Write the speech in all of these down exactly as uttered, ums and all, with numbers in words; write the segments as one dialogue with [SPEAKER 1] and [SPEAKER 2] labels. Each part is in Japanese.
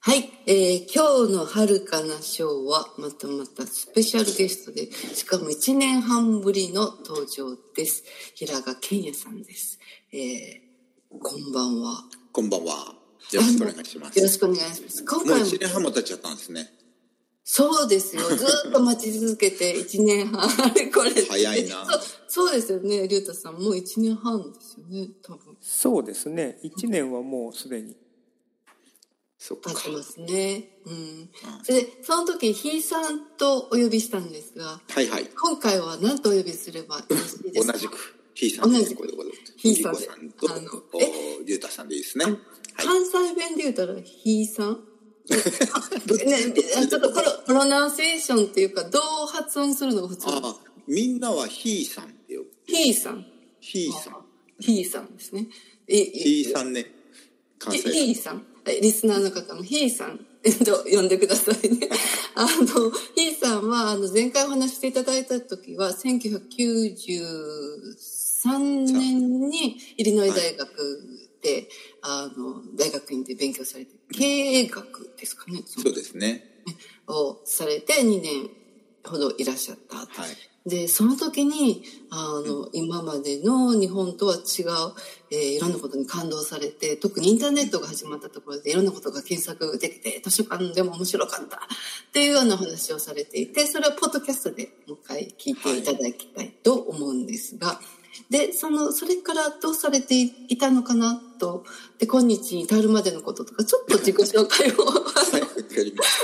[SPEAKER 1] はい、えー、今日の遥かなショーはまたまたスペシャルゲストで、しかもいちねんはんぶりの登場です。平賀健也さんです。えー、こんばんは。
[SPEAKER 2] こんばんは。よろしくお願いします。
[SPEAKER 1] よろしくお願いします。今回も
[SPEAKER 2] もういちねんはんも経っちゃったんですね。
[SPEAKER 1] そうですよ。ずっと待ち続けていちねんはんあれこれ
[SPEAKER 2] 早いな。
[SPEAKER 1] そう、そうですよね。龍太さんもういちねんはんですよね。多分。
[SPEAKER 3] そうですね。いちねんはもうすでに。
[SPEAKER 2] そっか。
[SPEAKER 1] 経ってますね。うん。それで、その時、ひいさんとお呼びしたんですが、
[SPEAKER 2] はいはい。
[SPEAKER 1] 今回は何とお呼びすればよろしいですか？
[SPEAKER 2] 同じく、ひいさんです。
[SPEAKER 1] 同じく。
[SPEAKER 2] ひいさんさんと、りゅうたさんでいいですね。はい、
[SPEAKER 1] 関西弁で言うたら、ひいさんね、ちょっとプロ、プロナンセーションっていうか、どう発音するのが普通？
[SPEAKER 2] あ、みんなはひいさんって呼ぶ。
[SPEAKER 1] ひいさん。
[SPEAKER 2] ひいさん。
[SPEAKER 1] ひいさんですね。
[SPEAKER 2] ひいさんね。
[SPEAKER 1] 関西ひいさん。リスナーの方もひいさんと呼んでくださいね。あの、ひいさんは、あの、前回お話していただいた時は、せんきゅうひゃくきゅうじゅうさんねんにイリノイ大学で、はい、あの、大学院で勉強されて、経営学ですかね。
[SPEAKER 2] そうですね。
[SPEAKER 1] をされてにねんほどいらっしゃった。はい。で、その時に、あの、うん、今までの日本とは違う、えー、いろんなことに感動されて、特にインターネットが始まったところでいろんなことが検索できて、図書館でも面白かったっていうような話をされていて、それはポッドキャストでもう一回聞いていただきたいと思うんですが、はい、で、その、それからどうされていたのかなと、で、今日に至るまでのこととか、ちょっと自己紹介を。はい、わかりました。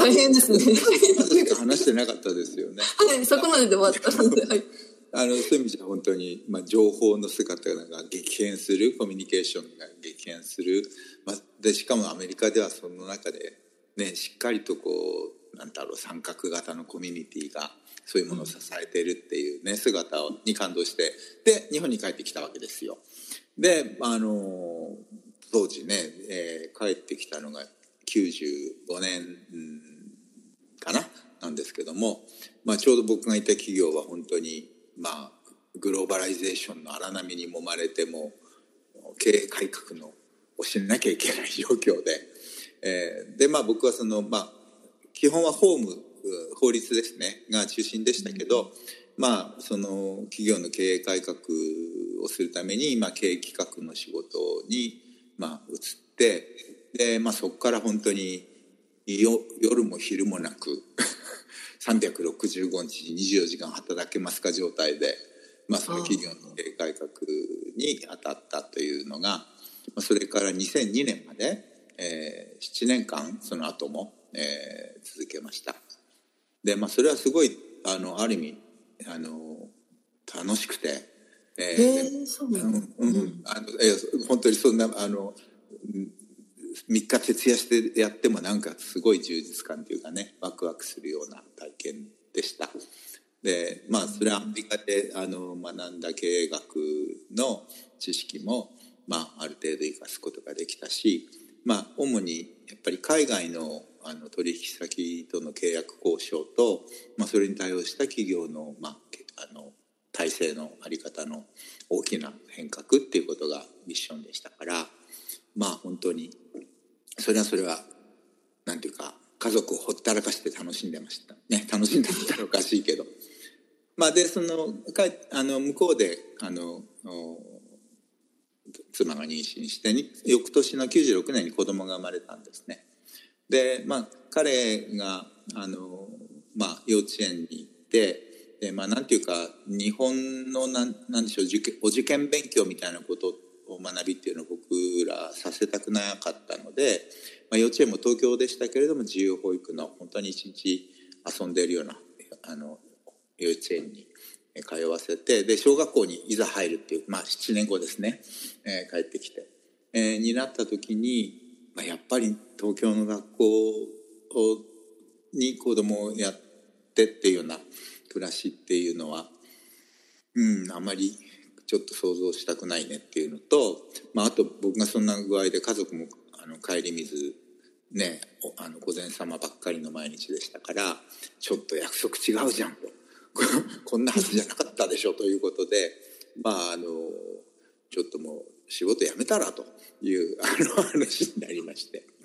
[SPEAKER 1] 大変ですね。
[SPEAKER 2] 話してなかったですよね。
[SPEAKER 1] はい、そこまでで終わったので、はい。
[SPEAKER 2] あの、そういう意味じゃ本当に、まあ、情報の姿が激変する、コミュニケーションが激変する。まあ、で、しかもアメリカではその中で、ね、しっかりとこう、なんだろう、三角型のコミュニティが、そういうものを支えているっていうね、姿をに感動して、で、日本に帰ってきたわけですよ。で、あの、当時ね、えー、帰ってきたのがきゅうじゅうごねんかななんですけども、まあ、ちょうど僕がいた企業は本当に、まあ、グローバライゼーションの荒波に揉まれても経営改革のをしなきゃいけない状況で、えー、でまあ僕はそのまあ基本は法務法律ですねが中心でしたけど、まあその企業の経営改革をするために、まあ、経営企画の仕事にまあ移ってで、まあ、そこから本当によ夜も昼もなくさんびゃくろくじゅうごにちにじゅうよじかん働けますか状態で、まあ、その企業の経営改革に当たったというのが、それからにせんにねんまで、えー、ななねんかんその後も、えー、続けました。で、まあ、それはすごいあのある意味あの楽しくて、
[SPEAKER 1] えーえー、そうなの、
[SPEAKER 2] うんうん、あのえ本当にそんなあのみっか徹夜してやってもなんかすごい充実感というかねワクワクするような体験でした。でまあそれはアメリカであの学んだ経営学の知識も、まあ、ある程度生かすことができたし、まあ、主にやっぱり海外のあの取引先との契約交渉と、まあ、それに対応した企業の、まあ、あの体制の在り方の大きな変革っていうことがミッションでしたから、まあ本当にそれはそれはなんていうか家族をほったらかして楽しんでましたね。楽しんでたらおかしいけどまあでそのあの向こうであの妻が妊娠して翌年のきゅうじゅうろくねんに子供が生まれたんですね。でまあ彼があの、まあ、幼稚園に行ってで、まあ、なんていうか日本のなんなんでしょう受験お受験勉強みたいなことを学びっていうのを僕らさせたくなかったので、まあ、幼稚園も東京でしたけれども自由保育の本当に一日遊んでいるようなあの幼稚園に通わせてで小学校にいざ入るっていう、まあ、ななねんごですね、えー、帰ってきて、えー、になった時に、まあ、やっぱり東京の学校に子供をやってっていうような暮らしっていうのは、うん、あまりちょっと想像したくないねっていうのと、まあ、あと僕がそんな具合で家族もあの帰り水ねあの御前様ばっかりの毎日でしたからちょっと約束違うじゃんとこんなはずじゃなかったでしょということで、まああのちょっともう仕事辞めたらというあの話になりまして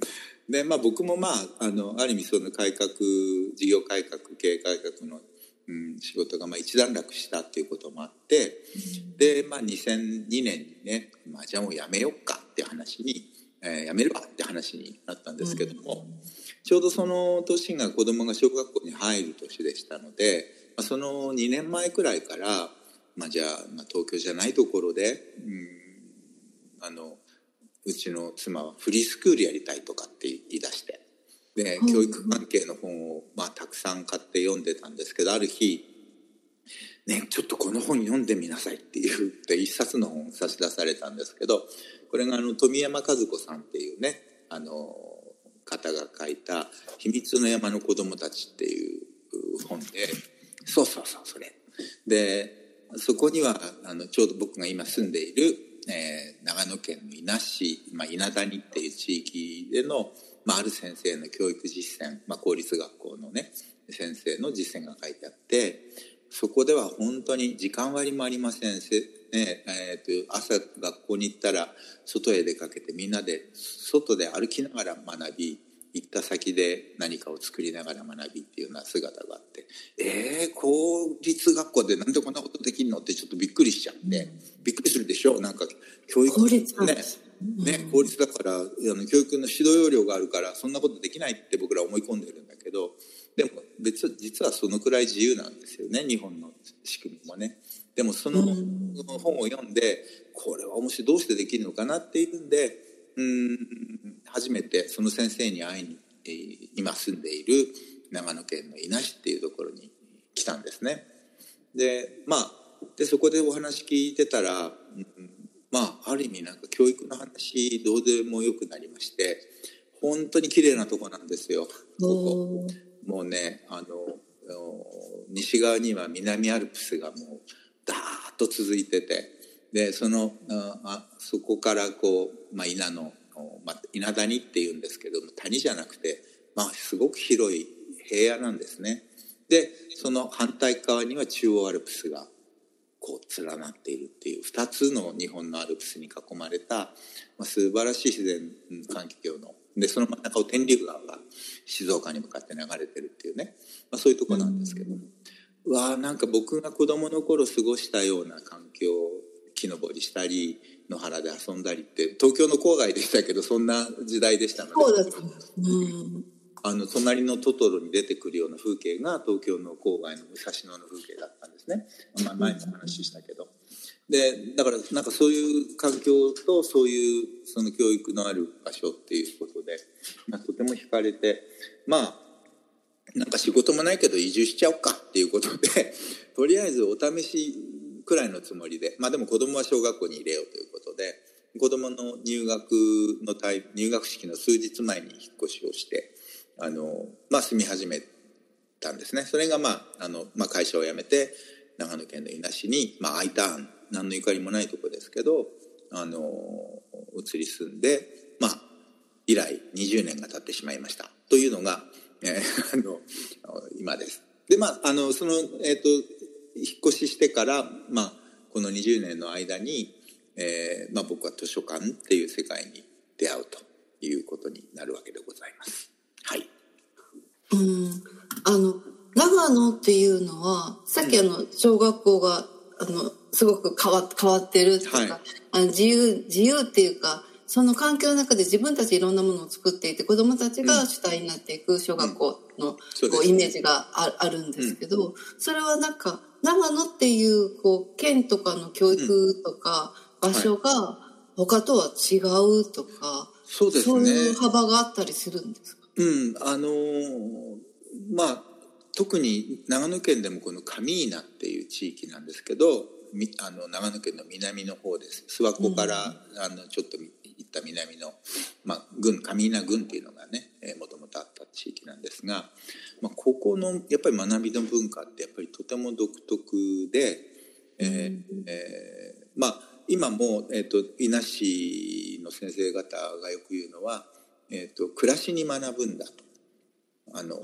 [SPEAKER 2] で、まあ、僕も、まあ、あのある意味その改革事業改革経営改革の、うん、仕事がまあ一段落したっていうこともあって、うん、で、まあ、にせんにねんにね、まあ、じゃあもうやめよっかって話に、えー、やめるわって話になったんですけども、うん、ちょうどその年が子供が小学校に入る年でしたので、まあ、そのにねんまえくらいから、まあ、じゃあ、まあ、東京じゃないところで、うん、あのうちの妻はフリースクールやりたいとかって言い出して、で、教育関係の本を、まあ、たくさん買って読んでたんですけど、ある日、ね、ちょっとこの本読んでみなさいって言って一冊の本を差し出されたんですけど、これがあの富山和子さんっていうね、あの方が書いた「秘密の山の子供たち」っていう本で、そうそうそう、それで、そこにはあのちょうど僕が今住んでいる、えー、長野県の伊那市、まあ、伊那谷っていう地域での、まあ、ある先生の教育実践、まあ、公立学校のね先生の実践が書いてあって、そこでは本当に時間割もありませんし、ねえー、と朝学校に行ったら外へ出かけてみんなで外で歩きながら学び、行った先で何かを作りながら学びっていうような姿があって、えー、公立学校でなんでこんなことできるのってちょっとびっくりしちゃって、うん、びっくりするでしょ。なんか教育
[SPEAKER 1] 公立なん
[SPEAKER 2] ね
[SPEAKER 1] です
[SPEAKER 2] ね、公立だからあの教育の指導要領があるからそんなことできないって僕ら思い込んでるんだけど、でも別実はそのくらい自由なんですよね、日本の仕組みもね。でもその本を読んで、これは面白い、どうしてできるのかなっていうんで、うん初めてその先生に会いに、えー、今住んでいる長野県の伊那市っていうところに来たんですね。で、まあ、でそこでお話聞いてたら、うんまあ、ある意味なんか教育の話どうでもよくなりまして、本当に綺麗なとこなんですよ、ここ。もうね、あの西側には南アルプスがもうダーッと続いてて、でそのあそこからこう、まあ、伊那の、まあ、伊那谷っていうんですけども、谷じゃなくて、まあ、すごく広い平野なんですね。でその反対側には中央アルプスがこう連なっているっていうふたつの日本のアルプスに囲まれた、まあ、素晴らしい自然環境ので、その真ん中を天竜川が静岡に向かって流れてるっていうね、まあ、そういうとこなんですけども、うわーなんか僕が子供の頃過ごしたような環境、木登りしたり野原で遊んだりって東京の郊外でしたけど、そんな時代でしたので、
[SPEAKER 1] そうだったんです、うん
[SPEAKER 2] あの隣のトトロに出てくるような風景が東京の郊外の武蔵野の風景だったんですね、まあ、前も話したけど、でだからなんかそういう環境とそういうその教育のある場所っていうことで、まあ、とても惹かれて、まあなんか仕事もないけど移住しちゃおうかっていうことでとりあえずお試しくらいのつもりで、まあでも子供は小学校に入れようということで、子供の入学のタイ入学式の数日前に引っ越しをしてあの、まあ、住み始めたんですね。それが、まああのまあ、会社を辞めて長野県の伊那市に、まあ、I ターン何のゆかりもないとこですけどあの移り住んで、まあ、以来にじゅうねんが経ってしまいましたというのが、えー、あの今です。で、まあ、あのその、えーと、引っ越ししてから、まあ、このにじゅうねんの間に、えーまあ、僕は図書館っていう世界に出会うということになるわけでございます。はい。
[SPEAKER 1] うんあの長野っていうのはさっきあの小学校があのすごく変わ変わってるとか、はい、あの自由自由っていうかその環境の中で自分たちいろんなものを作っていて子どもたちが主体になっていく小学校のこうイメージが あ, あるんですけど、それはなんか長野っていうこう県とかの教育とか場所が他とは違うとか、
[SPEAKER 2] そうですね、
[SPEAKER 1] そういう幅があったりするんですか？
[SPEAKER 2] うんあのー、まあ特に長野県でもこの上伊那っていう地域なんですけど、あの長野県の南の方です。諏訪湖から、うん、あのちょっと行った南の、まあ、郡上伊那郡っていうのがね、えー、もともとあった地域なんですが、まあ、ここのやっぱり学びの文化ってやっぱりとても独特で、えーうんえー、まあ今も、えーと、伊那市の先生方がよく言うのは、えーと、暮らしに学ぶんだと。あの、うん、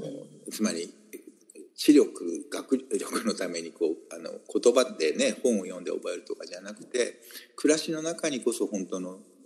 [SPEAKER 2] つまり知力学力のためにこうあの言葉でね本を読んで覚えるとかじゃなくて、暮らしの中にこそ本当の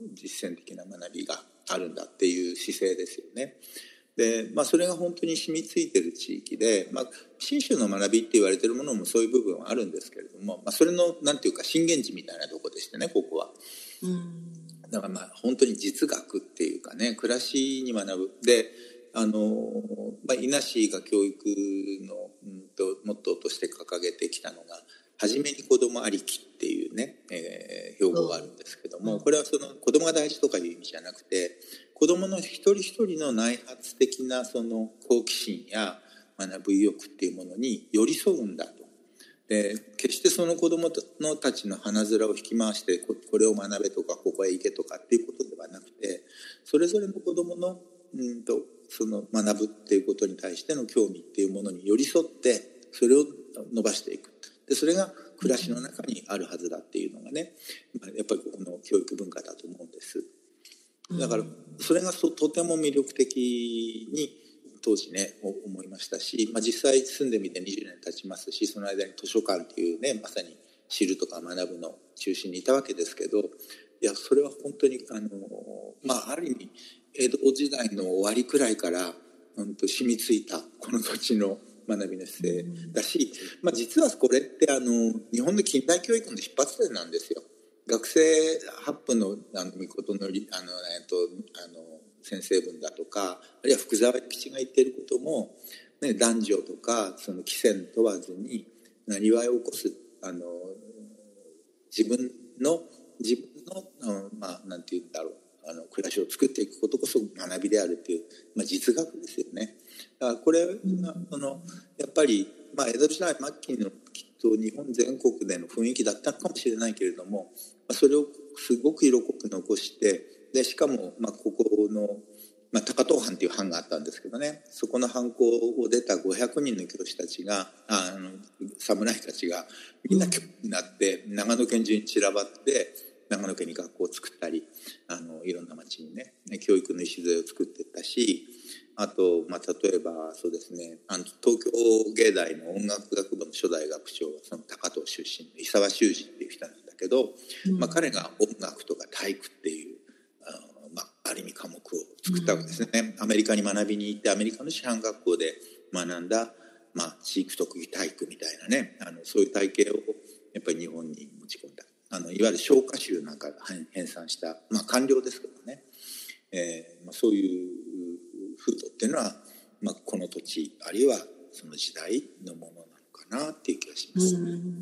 [SPEAKER 2] 実践的な学びがあるんだっていう姿勢ですよね。で、まあ、それが本当に染みついてる地域で、まあ、信州の学びって言われてるものもそういう部分はあるんですけれども、まあ、それのなんていうか震源地みたいなとこでしてね、ここは。うんだからまあ本当に実学っていうかね、暮らしに学ぶ。で、あの、まあ、伊那市が教育の、うんと、モットーとして掲げてきたのが、はじめに子供ありきっていうね、えー、標語があるんですけども、これはその子供が大事とかいう意味じゃなくて、子供の一人一人の内発的なその好奇心や学ぶ意欲っていうものに寄り添うんだと。で、決してその子供のたちの鼻面を引き回してこれを学べとかここへ行けとかっていうことではなくて、それぞれの子供のうんとその学ぶっていうことに対しての興味っていうものに寄り添ってそれを伸ばしていく。でそれが暮らしの中にあるはずだっていうのがね、やっぱりここの教育文化だと思うんです。だからそれがとても魅力的に当時ね思いましたし、まあ、実際住んでみてにじゅうねん経ちますし、その間に図書館っていうねまさに知るとか学ぶの中心にいたわけですけど、いやそれは本当にあの、まあ、ある意味江戸時代の終わりくらいから本当染みついたこの土地の学びの姿勢だし、まあ、実はこれってあの日本の近代教育の出発点なんですよ。学生発布のあの御事のりあの、えっと、あの先生文だとか、あるいは福沢諭吉が言っていることも、ね、男女とかその貴賤問わずになりわいを起こすあの自分の自分の、うん、まあなんて言うんだろうあの暮らしを作っていくことこそ学びであるっていう、まあ、実学ですよね。だからこれが、うん、そのやっぱり、まあ、江戸時代末期のきっと日本全国での雰囲気だったのかもしれないけれども、まあ、それをすごく色濃く残して、でしかも、まあ、ここの、まあ、高遠藩っていう藩があったんですけどね、そこの藩校を出たごひゃくにんの教師たちがああの侍たちがみんな教師になって長野県中に散らばって長野県に学校を作ったり、あのいろんな町にね教育の礎を作っていったし、あと、まあ、例えばそうですね、あの東京芸大の音楽学部の初代学長はその高遠出身の伊沢修司っていう人なんだけど、うん、まあ、彼が音楽とか体育っていうあの、まあ、ある意味科目を作ったわけですね、うん、アメリカに学びに行ってアメリカの師範学校で学んだ、まあ、飼育特技体育みたいなね、あのそういう体系をやっぱり日本に持ち込んだ、あのいわゆる唱歌集なんか編纂した、まあ、官僚ですけどね、えーまあ、そういう風土っていうのは、まあ、この土地あるいはその時代のものなのかなっていう気がします。うん、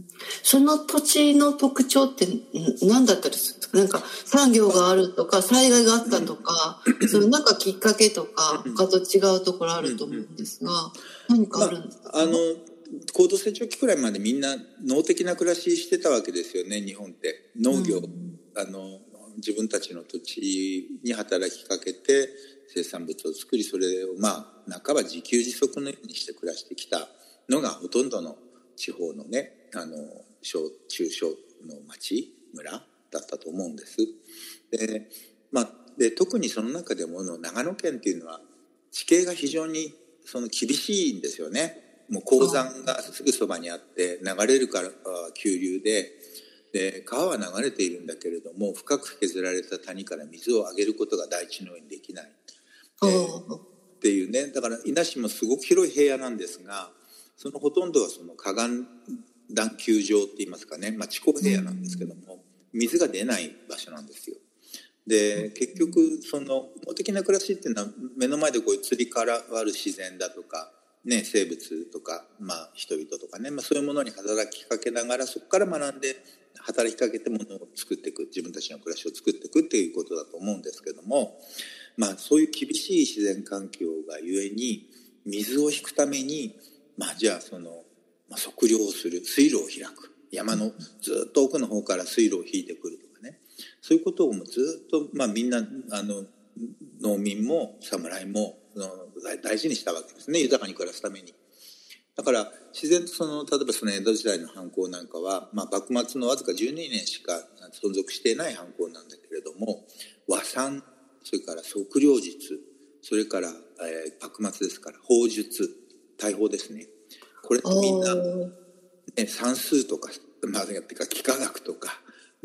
[SPEAKER 1] その土地の特徴って何だったりするんですか？なんか産業があるとか災害があったとか、うん、そのなんかきっかけとか他と違うところあると思うんですが、何かあるんですか？
[SPEAKER 2] まあ、あの高度成長期くらいまでみんな農的な暮らししてたわけですよね。日本って農業、うん、あの自分たちの土地に働きかけて生産物を作り、それをまあ半ば自給自足のようにして暮らしてきたのがほとんどの地方のね、あの小中小の町村だったと思うんです。で、まあ、で特にその中でもの長野県っていうのは地形が非常にその厳しいんですよね。もう鉱山がすぐそばにあって流れるから急流で、で川は流れているんだけれども深く削られた谷から水をあげることが大地のようにできない、えー、っていうね。だから伊那市もすごく広い平野なんですが、そのほとんどはその河岸段丘上って言いますかね、まあ、地高平野なんですけども、水が出ない場所なんですよ。で結局その農的な暮らしっていうのは目の前でこういう移り変わる自然だとかね、生物とか、まあ、人々とかね、まあ、そういうものに働きかけながらそこから学んで働きかけてものを作っていく、自分たちの暮らしを作っていくっていうことだと思うんですけども、まあ、そういう厳しい自然環境がゆえに水を引くために、まあ、じゃあその、まあ、測量をする、水路を開く、山のずっと奥の方から水路を引いてくるとかね、そういうことをもうずっと、まあ、みんなあの農民も侍も大事にしたわけですね、豊かに暮らすために。だから自然とその例えばその江戸時代の藩校なんかは、まあ、幕末のわずかじゅうにねんしか存続していない藩校なんだけれども、和算、それから測量術、それから、えー、幕末ですから法術、大法ですね、これみんな、ね、算数とか、まあ、てか幾何学とかね、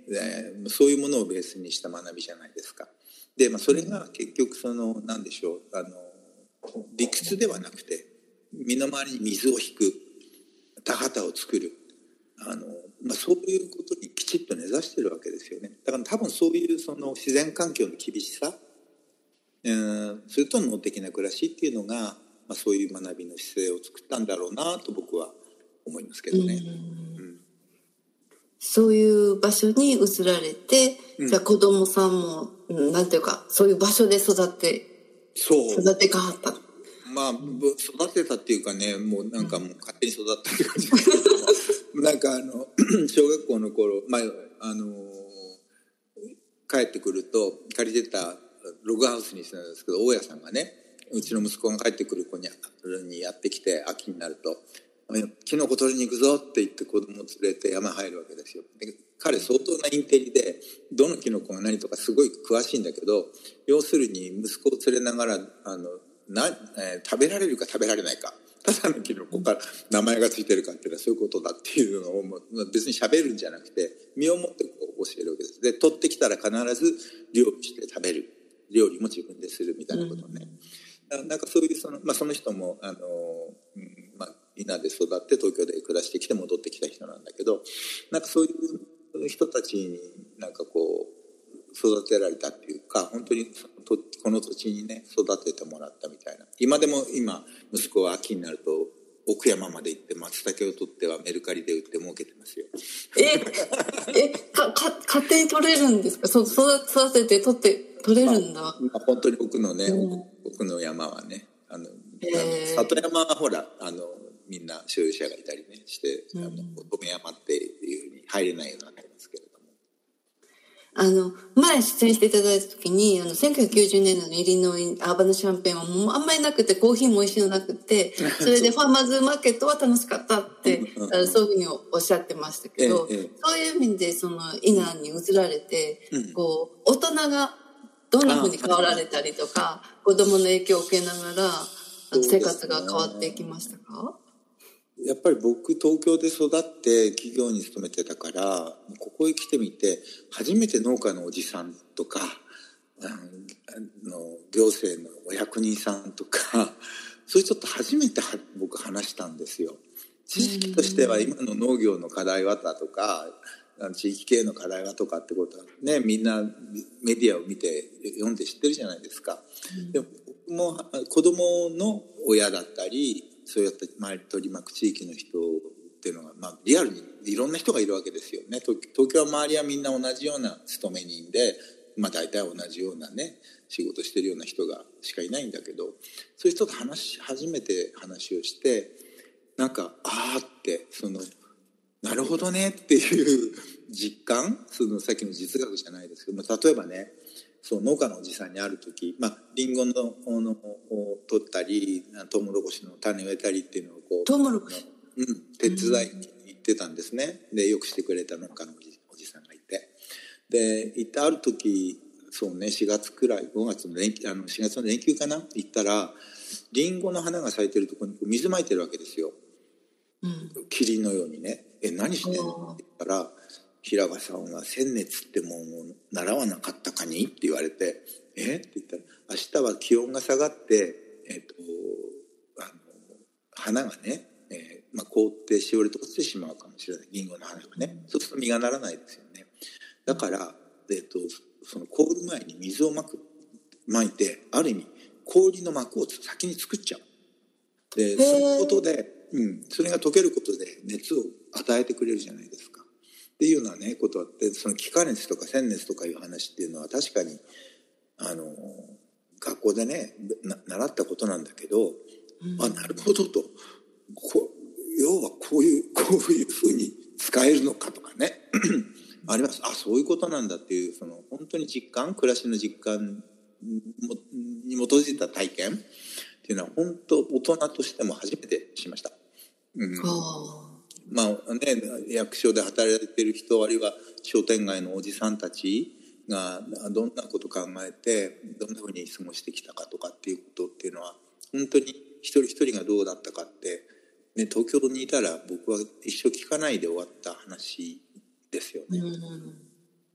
[SPEAKER 2] えー、そういうものをベースにした学びじゃないですか。で、まあ、それが結局その何でしょう、あの理屈ではなくて身の回りに水を引く、田畑を作る、あの、まあ、そういうことにきちっと根ざしてるわけですよね。だから多分そういうその自然環境の厳しさ、えー、それと脳的な暮らしっていうのが、まあ、そういう学びの姿勢を作ったんだろうなと僕は思いますけどね。うん、
[SPEAKER 1] そういう場所に移られて、うん、じゃあ子供さんも、うん、なんていうかそういう場所で育って
[SPEAKER 2] そう
[SPEAKER 1] 育てかはった。
[SPEAKER 2] まあ育てたっていうかね、もうなんかもう勝手に育ったって感じですけどなんかあの小学校の頃、まああの帰ってくると借りてたログハウスにしてたんですけど、大家さんがね、うちの息子が帰ってくる子ににやってきて、秋になるとキノコ取りに行くぞって言って子供を連れて山入るわけですよ。で彼相当なインテリでどのキノコが何とかすごい詳しいんだけど、要するに息子を連れながらあのな、えー、食べられるか食べられないか、ただのキノコから名前がついてるかっていうのはそういうことだっていうのを別に喋るんじゃなくて身をもってこう教えるわけです。で取ってきたら必ず料理して食べる、料理も自分でするみたいなことね、うん、なんかそういうその、まあ、その人もあの、うんまあ、稲で育って東京で暮らしてきて戻ってきた人なんだけど、なんかそういう人たちになんかこう育てられたっていうか、本当にこの土地にね育ててもらったみたいな。今でも今息子は秋になると奥山まで行って松茸を取ってはメルカリで売って儲けてますよ。
[SPEAKER 1] ええかか勝手に取れるんですか？そう育てて取って取れるんだ。まあ、
[SPEAKER 2] まあ、本当に奥のね、うん、奥の山はね、あの、えー、里山はほらあのみんな所有者がいたりねして、うん、あの乙女山っていうふうに入れないようになってますけれども。
[SPEAKER 1] あの前出演していただいた時にあのせんきゅうひゃくきゅうじゅうねんだいのイリノイアーバンのシャンペーンはもうあんまりなくてコーヒーも美味しいのなくて、それでファーマーズマーケットは楽しかったってそういうふうにおっしゃってましたけど、ええ、そういう意味でその伊那に移られて、うん、こう大人がどんなふうに変わられたりとか子供の影響を受けながら生活が変わっていきましたか？
[SPEAKER 2] やっぱり僕東京で育って企業に勤めてたから、ここへ来てみて初めて農家のおじさんとかあの行政のお役人さんとかそういう人と初めて僕話したんですよ。知識としては今の農業の課題はだとか地域経営の課題はとかってことはね、みんなメディアを見て読んで知ってるじゃないですか。でも僕も子供の親だったりそうやって周り取り巻く地域の人っていうのが、まあ、リアルにいろんな人がいるわけですよね。東京は周りはみんな同じような勤め人で、まあ、大体同じようなね仕事してるような人がしかいないんだけど、そういう人と話初めて話をしてなんかああってそのなるほどねっていう実感、そのさっきの実学じゃないですけど、例えばねそう農家のおじさんに会る時、まあ、リンゴののを取ったりトウモロコシの種を植えたりっていうのをこう
[SPEAKER 1] トウモロコシ、
[SPEAKER 2] うん、手伝いに行ってたんですね。でよくしてくれた農家のおじ、おじさんがいて、で行ってある時そうねしがつくらいごがつの連あのしがつの連休かな行ったらリンゴの花が咲いてるところに水まいてるわけですよ、うん、霧のようにね。え何してんのって言ったら平賀さんは先熱ってもんを習わなかったかにって言われて、えって言ったら明日は気温が下がって、えー、とあの花がね、えーまあ、凍ってしおれて落ちてしまうかもしれない、リンゴの花がね、そうすると実がならないですよね。だから、えー、とその凍る前に水をまくまいてある意味氷の膜を先に作っちゃう。でそのことで、うん、それが溶けることで熱を与えてくれるじゃないですかっていうようなねことあって、その気化熱とか鮮熱とかいう話っていうのは確かにあの学校でねな習ったことなんだけど、うん、あなるほどとこ要はこういうこういうふうに使えるのかとかねあります。あそういうことなんだっていうその本当に実感、暮らしの実感に基づいた体験っていうのは本当大人としても初めてしました。うんまあね、役所で働いている人あるいは商店街のおじさんたちがどんなこと考えてどんなふうに過ごしてきたかとかっていうことっていうのは本当に一人一人がどうだったかって、ね、東京にいたら僕は一生聞かないで終わった話ですよね。うん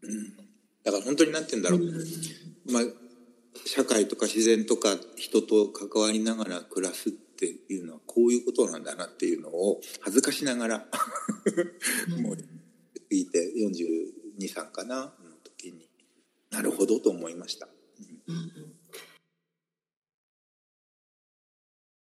[SPEAKER 2] うん、だから本当になんて言うんだろう、うん、まあ社会とか自然とか人と関わりながら暮らすっていうのはこういうことなんだなっていうのを恥ずかしながらもう聞いてよんじゅうに、さんかなの時になるほどと思いました。うん